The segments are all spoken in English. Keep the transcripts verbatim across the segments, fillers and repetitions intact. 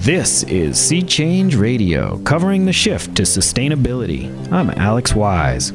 This is Sea Change Radio, covering the shift to sustainability. I'm Alex Wise.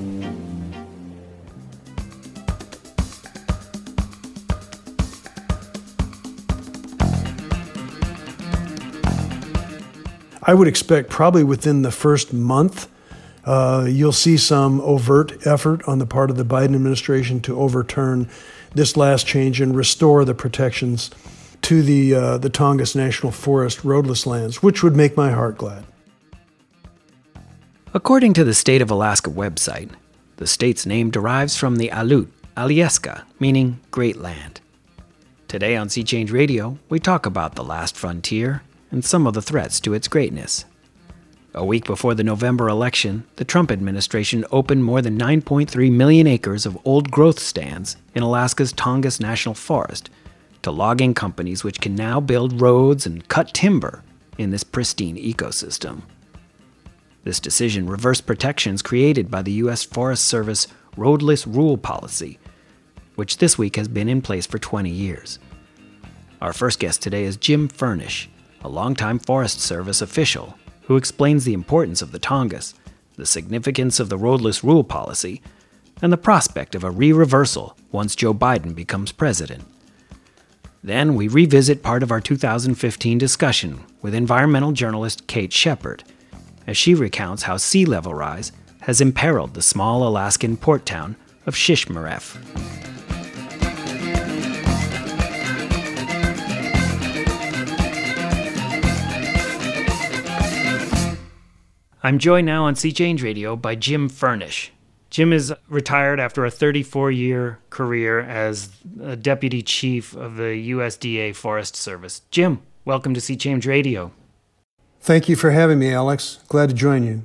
I would expect probably within the first month, uh, you'll see some overt effort on the part of the Biden administration to overturn this last change and restore the protections to the uh, the Tongass National Forest roadless lands, which would make my heart glad. According to the State of Alaska website, the state's name derives from the Aleut, Alyeska, meaning Great Land. Today on Sea Change Radio, we talk about the last frontier and some of the threats to its greatness. A week before the November election, the Trump administration opened more than nine point three million acres of old-growth stands in Alaska's Tongass National Forest to logging companies which can now build roads and cut timber in this pristine ecosystem. This decision reversed protections created by the U S Forest Service roadless rule policy, which this week has been in place for twenty years. Our first guest today is Jim Furnish, a longtime Forest Service official who explains the importance of the Tongass, the significance of the roadless rule policy, and the prospect of a re-reversal once Joe Biden becomes president. Then we revisit part of our two thousand fifteen discussion with environmental journalist Kate Shepard, as she recounts how sea level rise has imperiled the small Alaskan port town of Shishmaref. I'm joined now on Sea Change Radio by Jim Furnish. Jim is retired after a thirty-four year career as a deputy chief of the U S D A Forest Service. Jim, welcome to Sea Change Radio. Thank you for having me, Alex. Glad to join you.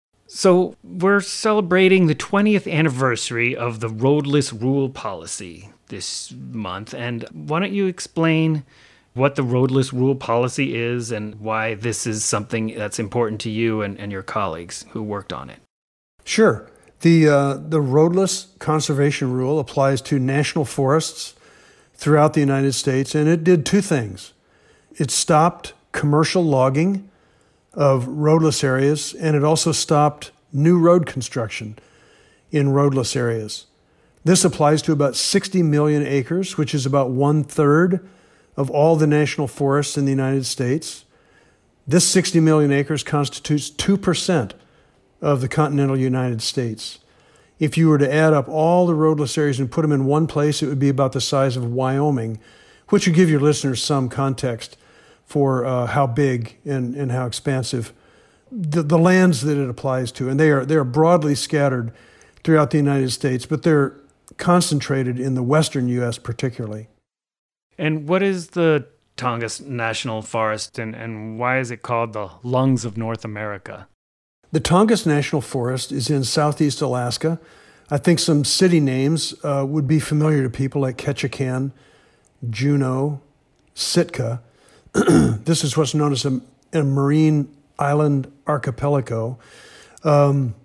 So we're celebrating the twentieth anniversary of the roadless rule policy this month. And why don't you explain what the roadless rule policy is and why this is something that's important to you and, and your colleagues who worked on it? Sure. The uh, the roadless conservation rule applies to national forests throughout the United States, and it did two things. It stopped commercial logging of roadless areas, and it also stopped new road construction in roadless areas. This applies to about sixty million acres, which is about one-third of all the national forests in the United States. This sixty million acres constitutes two percent of the continental United States. If you were to add up all the roadless areas and put them in one place, it would be about the size of Wyoming, which would give your listeners some context for uh, how big and, and how expansive the, the lands that it applies to. And they are they are broadly scattered throughout the United States, but they're concentrated in the western U S particularly. And what is the Tongass National Forest, and, and why is it called the lungs of North America? The Tongass National Forest is in southeast Alaska. I think some city names uh, would be familiar to people like Ketchikan, Juneau, Sitka. This is what's known as a, a marine island archipelago. Um,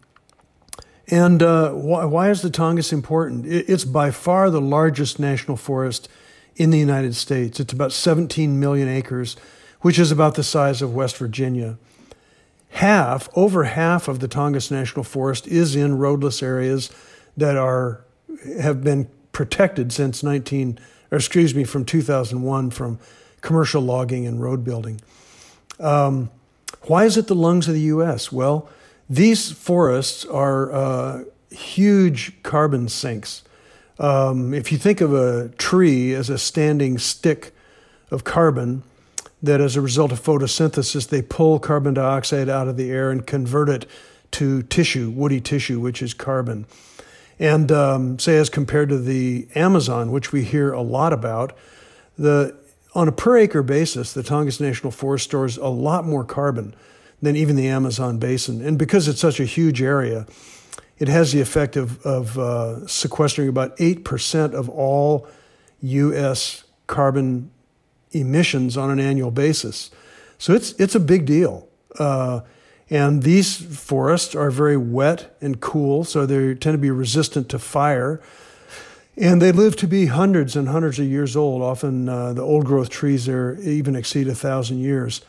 and uh, why, why is the Tongass important? It, it's by far the largest national forest in the United States. It's about seventeen million acres, which is about the size of West Virginia. Half, over half of the Tongass National Forest is in roadless areas that are have been protected since nineteen, or excuse me, from two thousand one from commercial logging and road building. Um, why is it the lungs of the U S? Well, these forests are uh, huge carbon sinks. Um, if you think of a tree as a standing stick of carbon, that as a result of photosynthesis, they pull carbon dioxide out of the air and convert it to tissue, woody tissue, which is carbon. And um, say as compared to the Amazon, which we hear a lot about, the on a per acre basis, the Tongass National Forest stores a lot more carbon than even the Amazon basin. And because it's such a huge area, it has the effect of, of uh, sequestering about eight percent of all U S carbon emissions on an annual basis. So it's it's a big deal. Uh, and these forests are very wet and cool, so they tend to be resistant to fire. And they live to be hundreds and hundreds of years old. Often uh, the old-growth trees there even exceed a thousand years.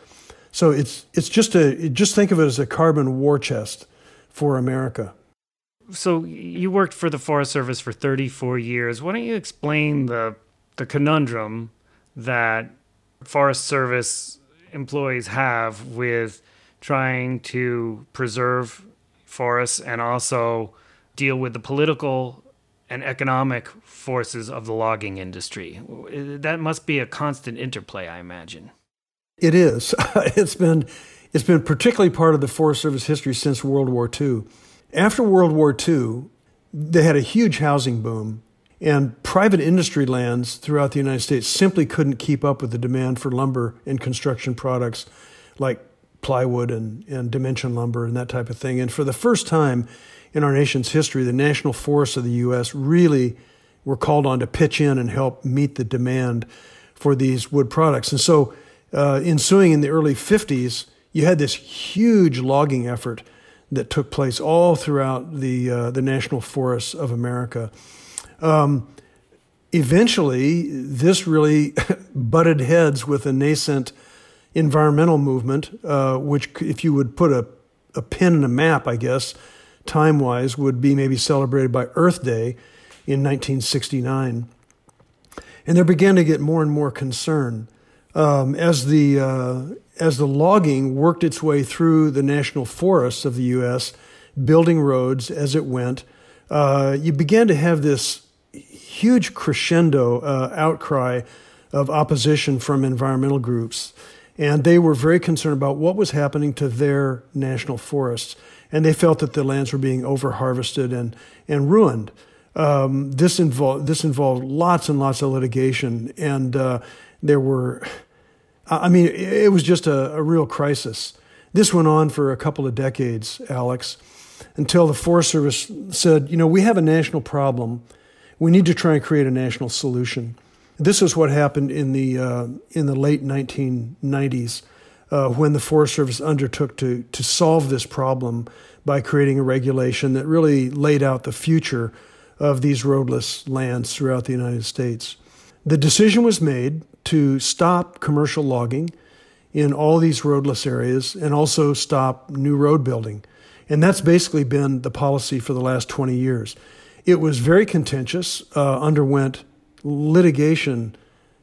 So it's it's just a just think of it as a carbon war chest for America. So you worked for the Forest Service for thirty-four years. Why don't you explain the the conundrum that Forest Service employees have with trying to preserve forests and also deal with the political and economic forces of the logging industry? That must be a constant interplay, I imagine. It is. It's been it's been particularly part of the Forest Service history since World War Two. After World War Two, they had a huge housing boom, and private industry lands throughout the United States simply couldn't keep up with the demand for lumber and construction products like plywood and, and dimension lumber and that type of thing. And for the first time in our nation's history, the national forests of the U S really were called on to pitch in and help meet the demand for these wood products. And so uh, ensuing in the early fifties, you had this huge logging effort that took place all throughout the uh, the national forests of America. Um, eventually, this really butted heads with a nascent environmental movement, uh, which, if you would put a, a pin in a map, I guess, time-wise, would be maybe celebrated by Earth Day in nineteen sixty-nine. And there began to get more and more concern um, as the uh, as the logging worked its way through the national forests of the U S, building roads as it went. Uh, you began to have this huge crescendo uh, outcry of opposition from environmental groups. And they were very concerned about what was happening to their national forests. And they felt that the lands were being over-harvested and, and ruined. Um, this, involved, this involved lots and lots of litigation. And uh, there were, I mean, it was just a, a real crisis. This went on for a couple of decades, Alex, until the Forest Service said, you know, we have a national problem. We need to try and create a national solution. This is what happened in the uh, in the late nineteen nineties uh, when the Forest Service undertook to to solve this problem by creating a regulation that really laid out the future of these roadless lands throughout the United States. The decision was made to stop commercial logging in all these roadless areas and also stop new road building. And that's basically been the policy for the last twenty years. It was very contentious, uh, underwent litigation,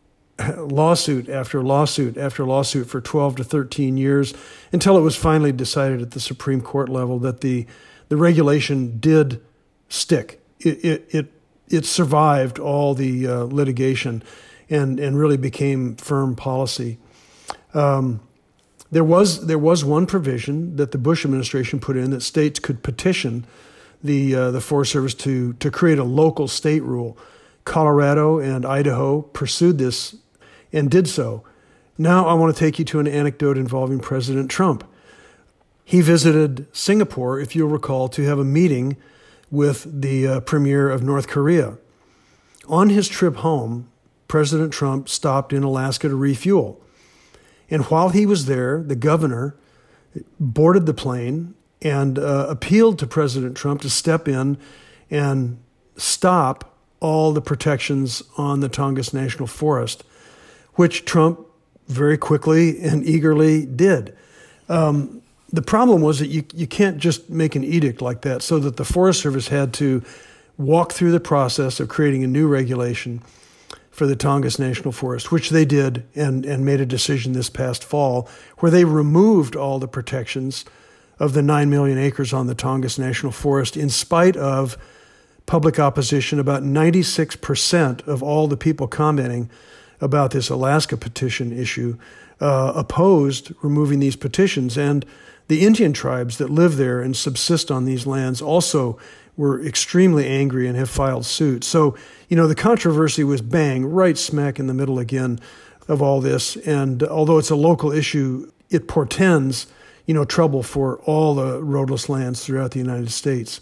lawsuit after lawsuit after lawsuit for twelve to thirteen years until it was finally decided at the Supreme Court level that the, the regulation did stick. It, it, it, it survived all the uh, litigation and, and really became firm policy. Um, there was there was one provision that the Bush administration put in that states could petition the uh, the Forest Service to to create a local state rule. Colorado and Idaho pursued this and did so. Now I want to take you to an anecdote involving President Trump. He visited Singapore, if you'll recall, to have a meeting with the uh, premier of North Korea. On his trip home, President Trump stopped in Alaska to refuel. And while he was there, the governor boarded the plane and uh, appealed to President Trump to step in and stop all the protections on the Tongass National Forest, which Trump very quickly and eagerly did. Um, the problem was that you, you can't just make an edict like that, so that the Forest Service had to walk through the process of creating a new regulation for the Tongass National Forest, which they did and, and made a decision this past fall where they removed all the protections of the nine million acres on the Tongass National Forest in spite of public opposition. About ninety-six percent of all the people commenting about this Alaska petition issue uh, opposed removing these petitions. And the Indian tribes that live there and subsist on these lands also were extremely angry and have filed suit. So, you know, the controversy was bang, right smack in the middle again of all this. And although it's a local issue, it portends, you know, trouble for all the roadless lands throughout the United States.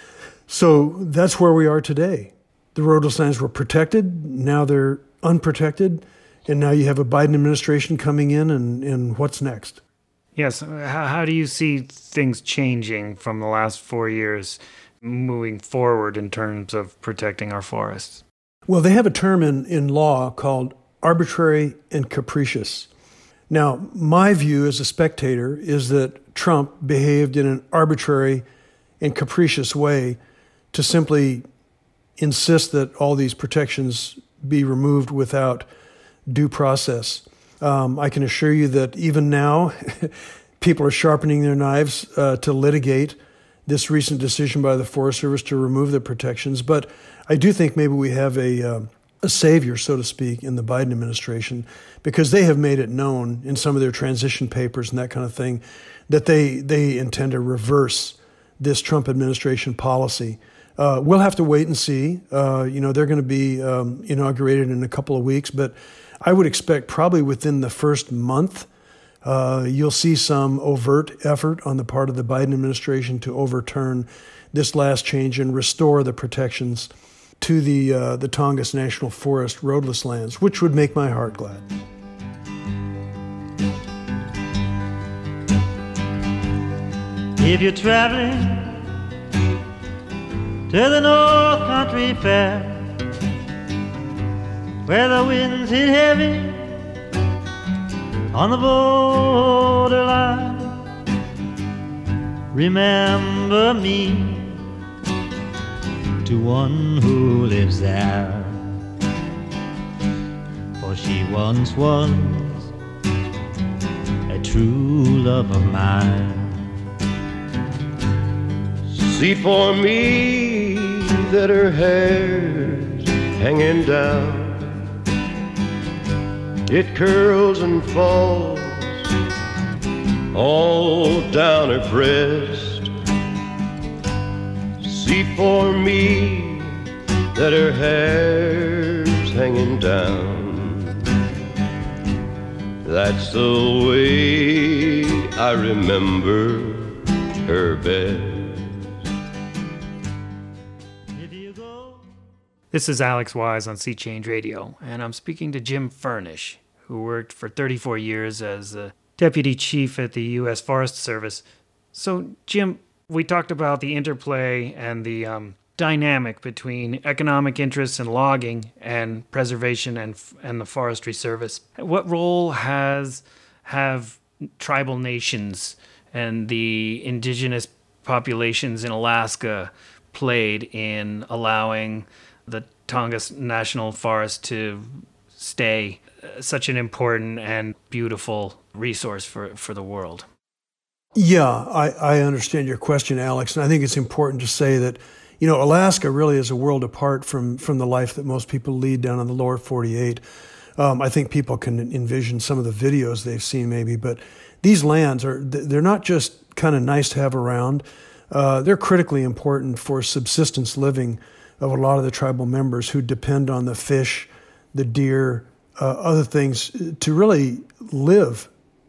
So that's where we are today. The roadless lands were protected, now they're unprotected, and now you have a Biden administration coming in, and, and what's next? Yes, how, how do you see things changing from the last four years moving forward in terms of protecting our forests? Well, they have a term in, in law called arbitrary and capricious. Now, my view as a spectator is that Trump behaved in an arbitrary and capricious way to simply insist that all these protections be removed without due process. Um, I can assure you that even now, people are sharpening their knives uh, to litigate this recent decision by the Forest Service to remove the protections. But I do think maybe we have a, uh, a savior, so to speak, in the Biden administration, because they have made it known in some of their transition papers and that kind of thing that they, they intend to reverse this Trump administration policy. Uh, we'll have to wait and see. Uh, you know, they're going to be um, inaugurated in a couple of weeks, but I would expect probably within the first month, uh, you'll see some overt effort on the part of the Biden administration to overturn this last change and restore the protections to the uh, the Tongass National Forest roadless lands, which would make my heart glad. If you're traveling to the North Country Fair, where the winds hit heavy on the borderline, remember me to one who lives there, for she once was a true love of mine. See for me that her hair's hanging down, it curls and falls all down her breast. See for me that her hair's hanging down, that's the way I remember her best. This is Alex Wise on Sea Change Radio, and I'm speaking to Jim Furnish, who worked for thirty-four years as a deputy chief at the U S Forest Service. So, Jim, we talked about the interplay and the um, dynamic between economic interests in logging and preservation and and the Forestry Service. What role has have tribal nations and the indigenous populations in Alaska played in allowing the Tongass National Forest to stay such an important and beautiful resource for, for the world? Yeah, I, I understand your question, Alex, and I think it's important to say that, you know, Alaska really is a world apart from, from the life that most people lead down in the lower forty-eight. Um, I think people can envision some of the videos they've seen maybe, but these lands are, they're not just kind of nice to have around. Uh, they're critically important for subsistence living of a lot of the tribal members who depend on the fish, the deer, uh, other things to really live.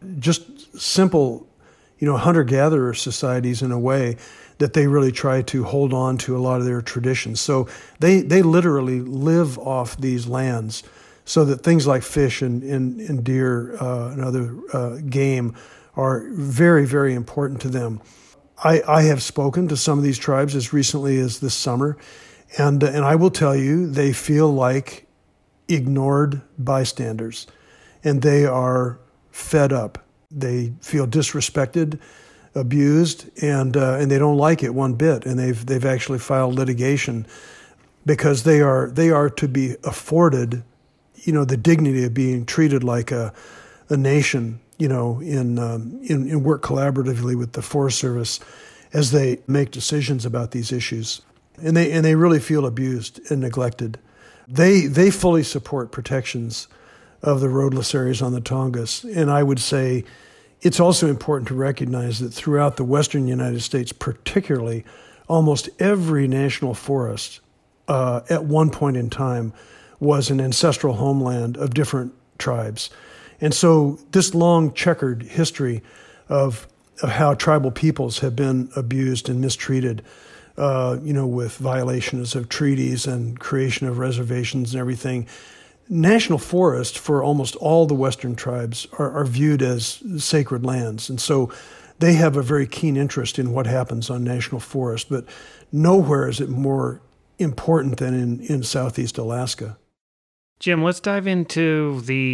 Just simple, you know, hunter-gatherer societies in a way that they really try to hold on to a lot of their traditions. So they, they literally live off these lands so that things like fish and, and, and deer uh, and other uh, game are very, very important to them. I, I have spoken to some of these tribes as recently as this summer, and and I will tell you, they feel like ignored bystanders, and they are fed up. They feel disrespected, abused, and uh, and they don't like it one bit. And they've they've actually filed litigation because they are they are to be afforded, you know, the dignity of being treated like a a nation, you know, in um, in, in work collaboratively with the Forest Service as they make decisions about these issues. And they and they really feel abused and neglected. They they fully support protections of the roadless areas on the Tongass. And I would say it's also important to recognize that throughout the western United States, particularly, almost every national forest uh, at one point in time was an ancestral homeland of different tribes. And so this long checkered history of, of how tribal peoples have been abused and mistreated, uh, you know, with violations of treaties and creation of reservations and everything, national forests for almost all the Western tribes are, are viewed as sacred lands. And so they have a very keen interest in what happens on national forest, but nowhere is it more important than in, in Southeast Alaska. Jim, let's dive into the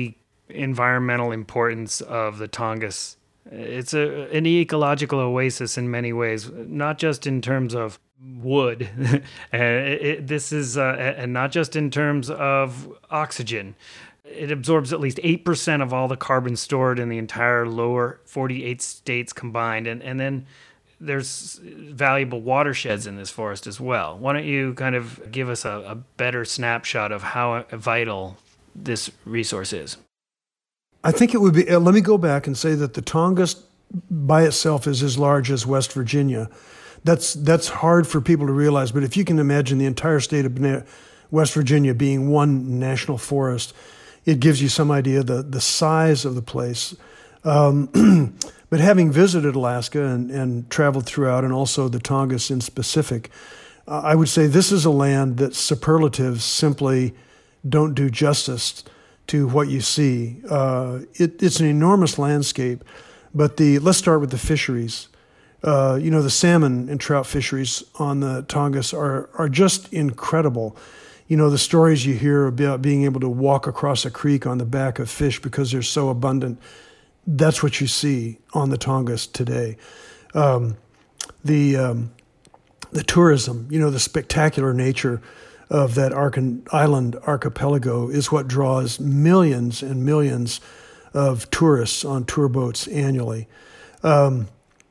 environmental importance of the Tongass. It's a, an ecological oasis in many ways, not just in terms of wood. uh, it, this is, uh, and not just in terms of oxygen. It absorbs at least eight percent of all the carbon stored in the entire lower forty-eight states combined. And, and then there's valuable watersheds in this forest as well. Why don't you kind of give us a, a better snapshot of how vital this resource is? I think it would be, uh, let me go back and say that the Tongass by itself is as large as West Virginia. That's that's hard for people to realize, but if you can imagine the entire state of West Virginia being one national forest, it gives you some idea of the, the size of the place. Um, but having visited Alaska and, and traveled throughout, and also the Tongass in specific, uh, I would say this is a land that superlatives simply don't do justice to what you see. Uh, it, it's an enormous landscape, but the let's start with the fisheries. Uh, you know, the salmon and trout fisheries on the Tongass are are just incredible. You know, the stories you hear about being able to walk across a creek on the back of fish because they're so abundant, that's what you see on the Tongass today. Um, the um, the tourism, you know, the spectacular nature of that Arch- island archipelago is what draws millions and millions of tourists on tour boats annually. Um,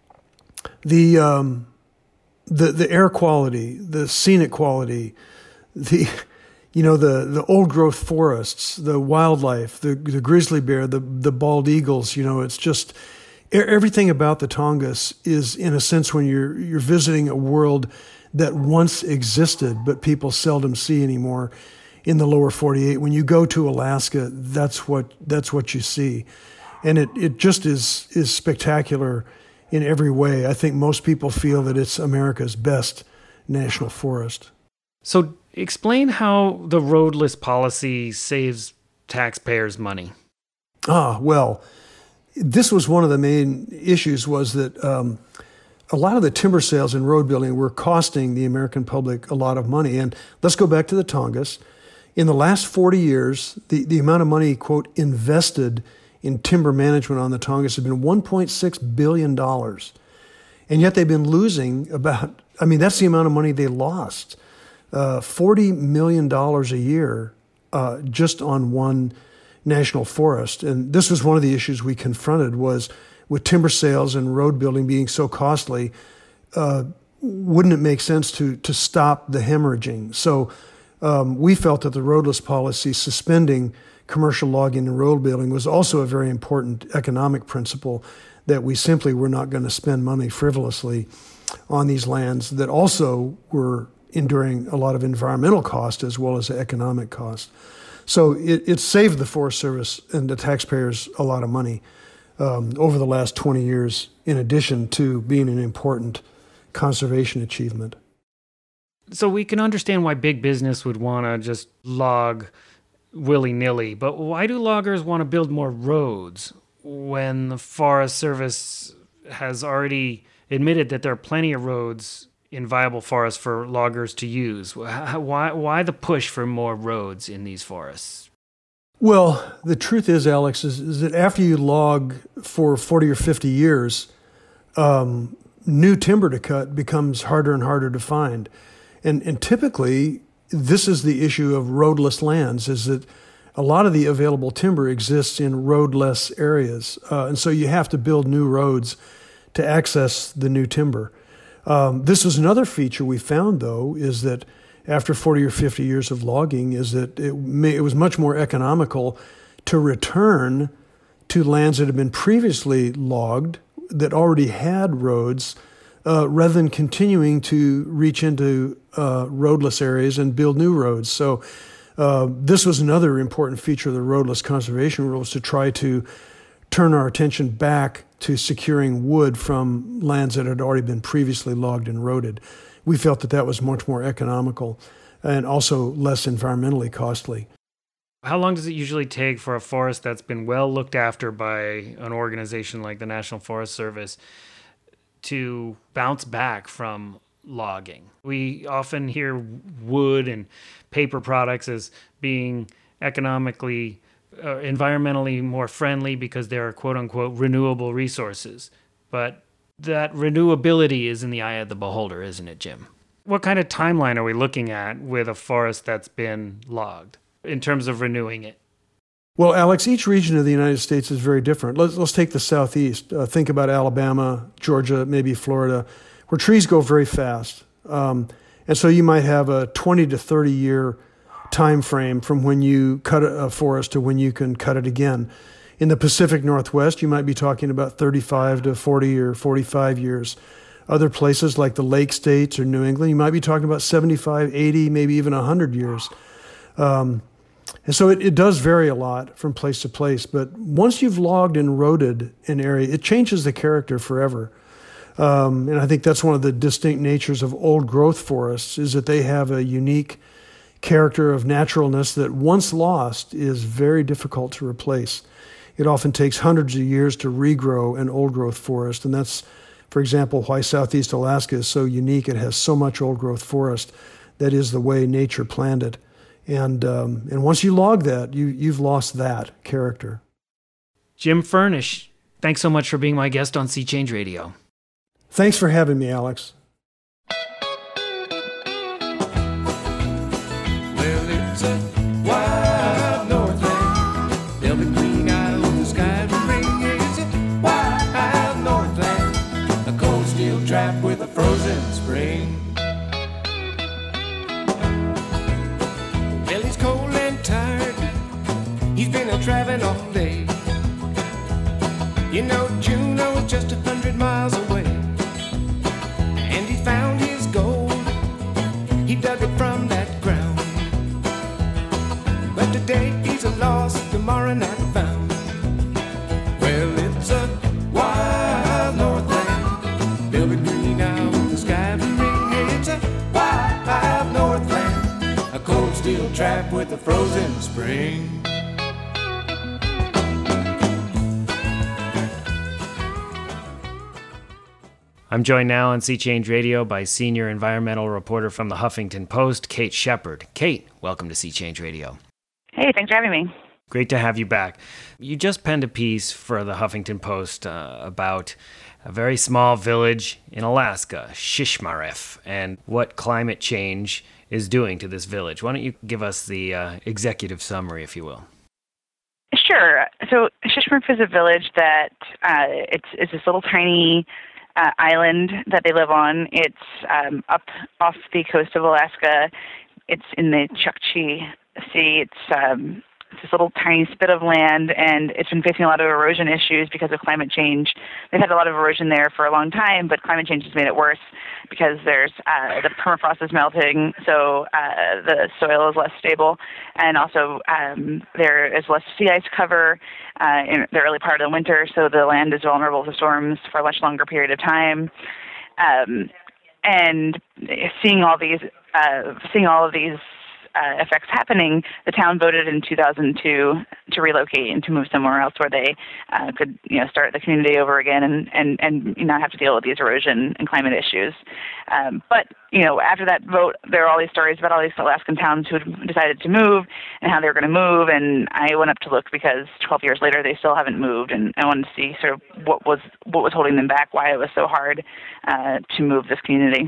the um, the the air quality, the scenic quality, the you know the the old growth forests, the wildlife, the the grizzly bear, the the bald eagles. You know, it's just everything about the Tongass is, in a sense, when you're you're visiting a world that once existed, but people seldom see anymore in the lower forty-eight. When you go to Alaska, that's what that's what you see. And it, it just is is spectacular in every way. I think most people feel that it's America's best national forest. So explain how the roadless policy saves taxpayers money. Ah, well, this was one of the main issues, was that um, a lot of the timber sales and road building were costing the American public a lot of money. And let's go back to the Tongass. In the last forty years, the, the amount of money, quote, invested in timber management on the Tongass has been one point six billion dollars. And yet they've been losing about, I mean, that's the amount of money they lost, uh, forty million dollars a year uh, just on one national forest. And this was one of the issues we confronted, was with timber sales and road building being so costly, uh, wouldn't it make sense to to stop the hemorrhaging? So um, we felt that the roadless policy, suspending commercial logging and road building, was also a very important economic principle, that we simply were not going to spend money frivolously on these lands that also were enduring a lot of environmental cost as well as economic cost. So it, it saved the Forest Service and the taxpayers a lot of money um, over the last twenty years, in addition to being an important conservation achievement. So we can understand why big business would want to just log willy-nilly, but why do loggers want to build more roads when the Forest Service has already admitted that there are plenty of roads in viable forests for loggers to use? Why, why the push for more roads in these forests? Well, the truth is, Alex, is, is that after you log for forty or fifty years, um, new timber to cut becomes harder and harder to find. And, and typically, this is the issue of roadless lands, is that a lot of the available timber exists in roadless areas. Uh, and so you have to build new roads to access the new timber. Um, this is another feature we found, though, is that after forty or fifty years of logging, is that it, may, it was much more economical to return to lands that had been previously logged, that already had roads, uh, rather than continuing to reach into uh, roadless areas and build new roads. So uh, this was another important feature of the roadless conservation rules, to try to turn our attention back to securing wood from lands that had already been previously logged and roaded. We felt that that was much more economical and also less environmentally costly. How long does it usually take for a forest that's been well looked after by an organization like the National Forest Service to bounce back from logging? We often hear wood and paper products as being economically uh, environmentally more friendly because they're quote-unquote renewable resources. But that renewability is in the eye of the beholder, isn't it, Jim? What kind of timeline are we looking at with a forest that's been logged in terms of renewing it? Well, Alex, each region of the United States is very different. Let's, let's take the Southeast. Uh, think about Alabama, Georgia, maybe Florida, where trees go very fast. Um, and so you might have a twenty to thirty year time frame from when you cut a forest to when you can cut it again. In the Pacific Northwest, you might be talking about thirty-five to forty or forty-five years. Other places like the Lake States or New England, you might be talking about seventy-five, eighty, maybe even one hundred years. Um, And so it, it does vary a lot from place to place. But once you've logged and eroded an area, it changes the character forever. Um, and I think that's one of the distinct natures of old growth forests, is that they have a unique character of naturalness that once lost is very difficult to replace. It often takes hundreds of years to regrow an old growth forest. And that's, for example, why Southeast Alaska is so unique. It has so much old growth forest. That is the way nature planned it. And um, and once you log that, you, you've lost that character. Jim Furnish, thanks so much for being my guest on Sea Change Radio. Thanks for having me, Alex. Well, it's a wild Northland. Velvet green island, the sky will ring. It's a wild Northland. A cold steel trap with a frozen spring. He's been a traveling all day. You know, Juneau is just a hundred miles away. And he found his gold. He dug it from that ground. But today he's a lost, tomorrow not found. Well, it's a wild Northland. Velvet green out with the sky blue ring. It's a wild Northland. A cold steel trap with a frozen spring. I'm joined now on Sea Change Radio by senior environmental reporter from the Huffington Post, Kate Shepard. Kate, welcome to Sea Change Radio. Hey, thanks for having me. Great to have you back. You just penned a piece for the Huffington Post uh, about a very small village in Alaska, Shishmaref, and what climate change is doing to this village. Why don't you give us the uh, executive summary, if you will? Sure. So Shishmaref is a village that uh, it's, it's this little tiny Uh, island that they live on. It's um, up off the coast of Alaska. It's in the Chukchi Sea. It's, um, it's this little tiny spit of land, and it's been facing a lot of erosion issues because of climate change. They've had a lot of erosion there for a long time, but climate change has made it worse because there's uh, the permafrost is melting, so uh, the soil is less stable, and also um, there is less sea ice cover uh, in the early part of the winter, so the land is vulnerable to storms for a much longer period of time. Um, and seeing all these, uh, seeing all of these Uh, effects happening, the town voted in two thousand two to relocate and to move somewhere else where they uh, could, you know, start the community over again and, and, and not have to deal with these erosion and climate issues. Um, but, you know, after that vote, there are all these stories about all these Alaskan towns who had decided to move and how they were going to move. And I went up to look because twelve years later, they still haven't moved. And I wanted to see sort of what was, what was holding them back, why it was so hard uh, to move this community.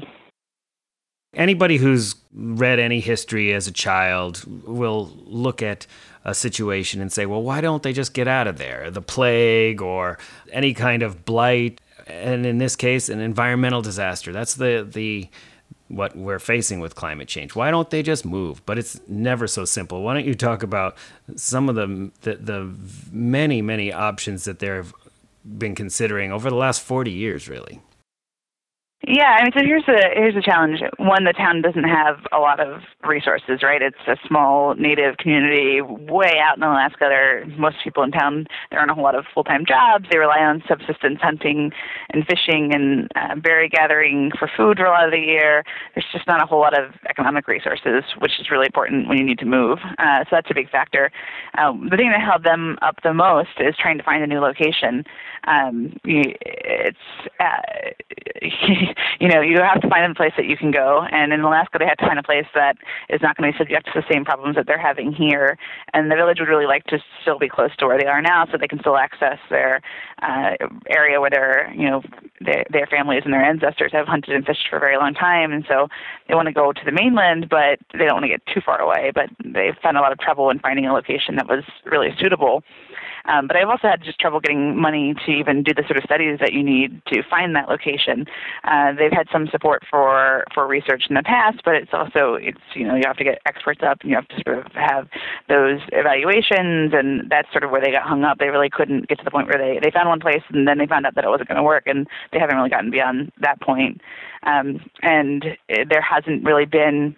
Anybody who's read any history as a child will look at a situation and say, well, why don't they just get out of there? The plague or any kind of blight, and in this case, an environmental disaster. That's the, the what we're facing with climate change. Why don't they just move? But it's never so simple. Why don't you talk about some of the, the, the many, many options that they've been considering over the last forty years, really? Yeah, I mean, so here's the here's the challenge. One, the town doesn't have a lot of resources, right? It's a small native community way out in Alaska. There, most people in town, there aren't a whole lot of full-time jobs. They rely on subsistence hunting and fishing and uh, berry gathering for food for a lot of the year. There's just not a whole lot of economic resources, which is really important when you need to move. Uh, so that's a big factor. Um, the thing that held them up the most is trying to find a new location. Um, it's uh, you know, you have to find a place that you can go. And in Alaska, they had to find a place that is not going to be subject to the same problems that they're having here. And the village would really like to still be close to where they are now, so they can still access their uh, area where their, you know, their, their families and their ancestors have hunted and fished for a very long time. And so they want to go to the mainland, but they don't want to get too far away. But they found a lot of trouble in finding a location that was really suitable. Um, but I've also had just trouble getting money to even do the sort of studies that you need to find that location. Uh, they've had some support for, for research in the past, but it's also, it's, you know, you have to get experts up and you have to sort of have those evaluations, and that's sort of where they got hung up. They really couldn't get to the point where they, they found one place and then they found out that it wasn't going to work, and they haven't really gotten beyond that point. Um, and there hasn't really been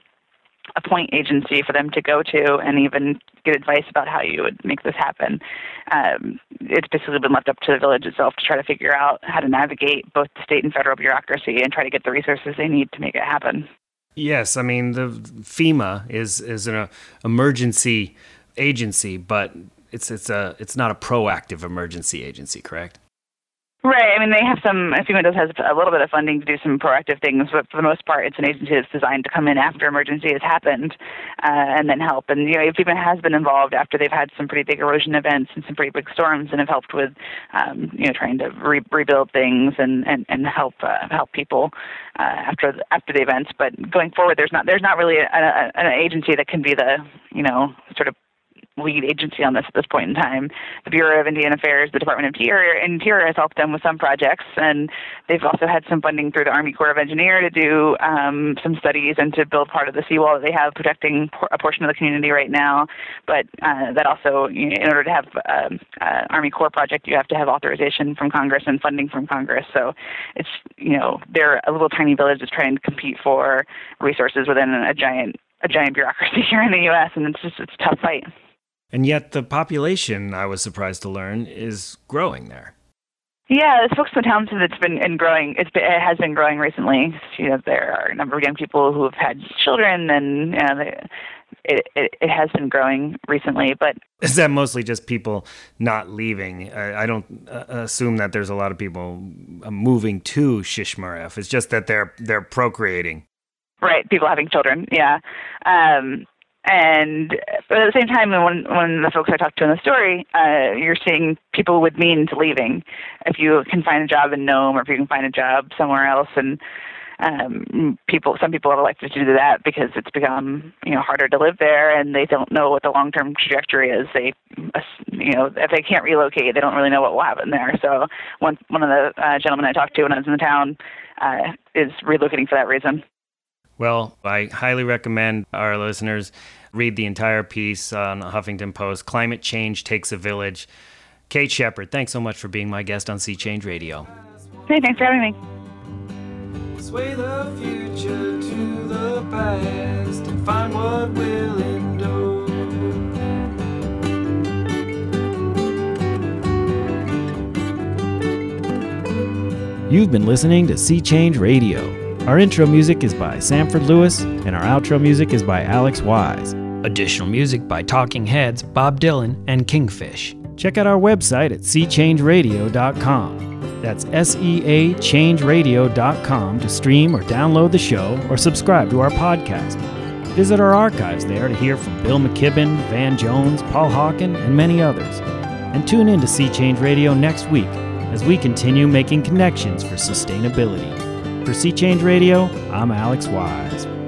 a point agency for them to go to and even get advice about how you would make this happen. Um, it's basically been left up to the village itself to try to figure out how to navigate both the state and federal bureaucracy and try to get the resources they need to make it happen. Yes, I mean, the FEMA is is an uh, emergency agency, but it's it's a it's not a proactive emergency agency, correct? Right. I mean, they have some, FEMA does has a little bit of funding to do some proactive things, but for the most part, it's an agency that's designed to come in after emergency has happened uh, and then help. And, you know, FEMA has been involved after they've had some pretty big erosion events and some pretty big storms, and have helped with, um, you know, trying to re- rebuild things and, and, and help uh, help people uh, after the, after the events. But going forward, there's not there's not really a, a, an agency that can be the, you know, sort of lead agency on this at this point in time. The Bureau of Indian Affairs, the Department of Interior, Interior has helped them with some projects, and they've also had some funding through the Army Corps of Engineers to do um, some studies and to build part of the seawall that they have protecting a portion of the community right now. But uh, that also, you know, in order to have um, uh, Army Corps project, you have to have authorization from Congress and funding from Congress. So it's, you know, they're a little tiny village that's trying to compete for resources within a giant a giant bureaucracy here in the U S, and it's just it's a tough fight. And yet the population, I was surprised to learn, is growing there. Yeah, the folks in the town said it's been and growing. It's been, it has been growing recently. You know, there are a number of young people who have had children, and you know, they, it, it it has been growing recently. But is that mostly just people not leaving? I, I don't uh, assume that there's a lot of people moving to Shishmaref. It's just that they're they're procreating. Right, people having children. Yeah. Um, And but at the same time, when when the folks I talked to in the story, uh, you're seeing people with means leaving. If you can find a job in Nome, or if you can find a job somewhere else, and um, people, some people have elected to do that because it's become, you know, harder to live there, and they don't know what the long-term trajectory is. They, you know, if they can't relocate, they don't really know what will happen there. So one one of the uh, gentlemen I talked to when I was in the town uh, is relocating for that reason. Well, I highly recommend our listeners read the entire piece on Huffington Post, Climate Change Takes a Village. Kate Shepard, thanks so much for being my guest on Sea Change Radio. Hey, thanks for having me. Sway the future to the past and find what will endure. You've been listening to Sea Change Radio. Our intro music is by Sanford Lewis, and our outro music is by Alex Wise. Additional music by Talking Heads, Bob Dylan, and Kingfish. Check out our website at sea change radio dot com. That's S E A change radio dot com to stream or download the show or subscribe to our podcast. Visit our archives there to hear from Bill McKibben, Van Jones, Paul Hawken, and many others. And tune in to Sea Change Radio next week as we continue making connections for sustainability. For Sea Change Radio, I'm Alex Wise.